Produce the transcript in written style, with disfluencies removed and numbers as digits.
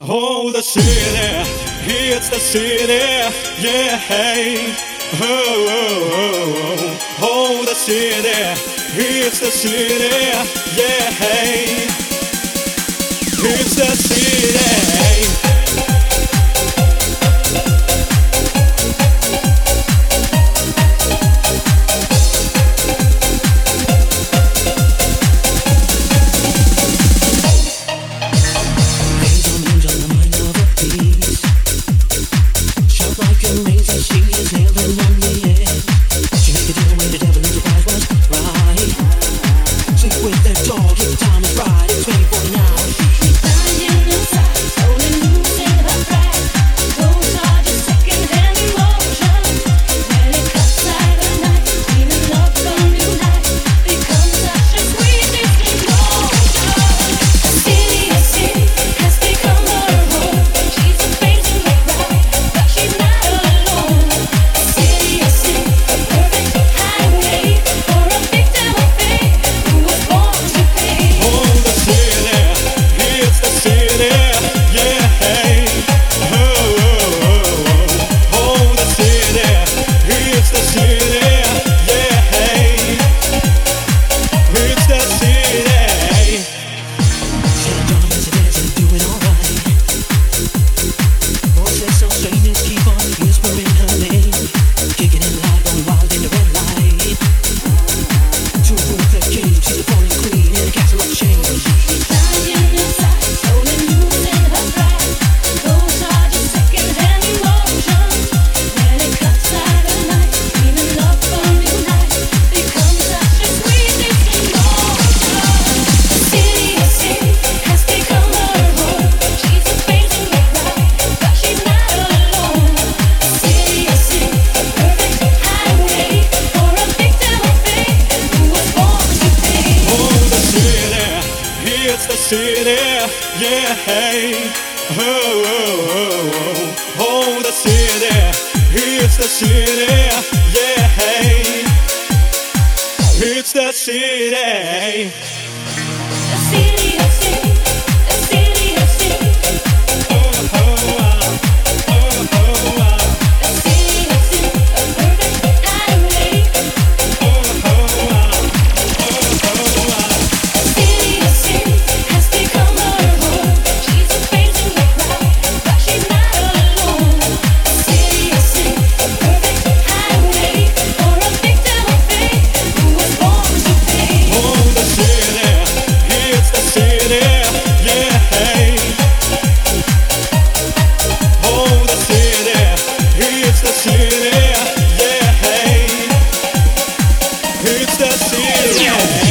Oh, the city, it's the city, yeah. Oh, oh, oh, oh, the city, it's the city, yeah. It's the city. It's the city, yeah. Oh, oh, oh, oh, oh, the city. It's the city, yeah. It's the city. The city of sin, the city of sin. Oh, oh, oh, oh, oh. The city of sin, a perfect highway. Oh, oh, oh, oh. The city of sin has become her home. She's a face in the crowd, but she's not alone. The city of sin, a perfect highway for a victim of fate who was born to pay. Oh, the city, it's the city, yeah. Oh, the city, it's the city, yeah. It's the city.